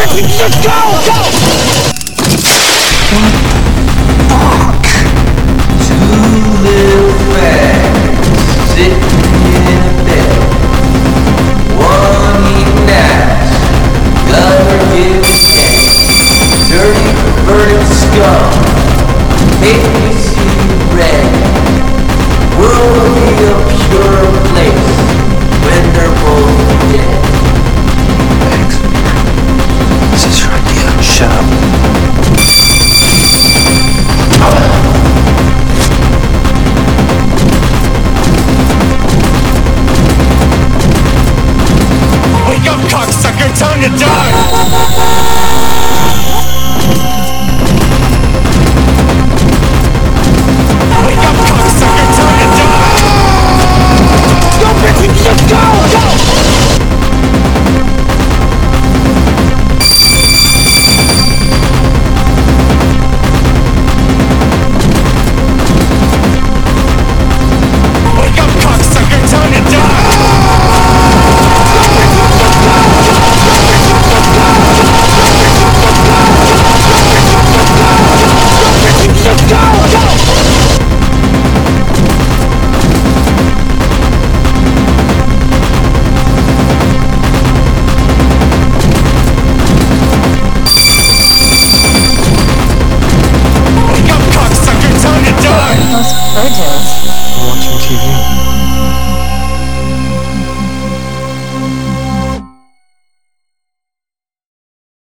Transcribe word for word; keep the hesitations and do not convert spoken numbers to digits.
Just go! Go! Two little fags sitting in a bed. One eating ass, the other giving head. Dirty, perverted scum. Hate me see you red. World will be a pure place when they're both dead. Thanks. This is your idea. Shut up. Wake up, cocksucker! Time to die!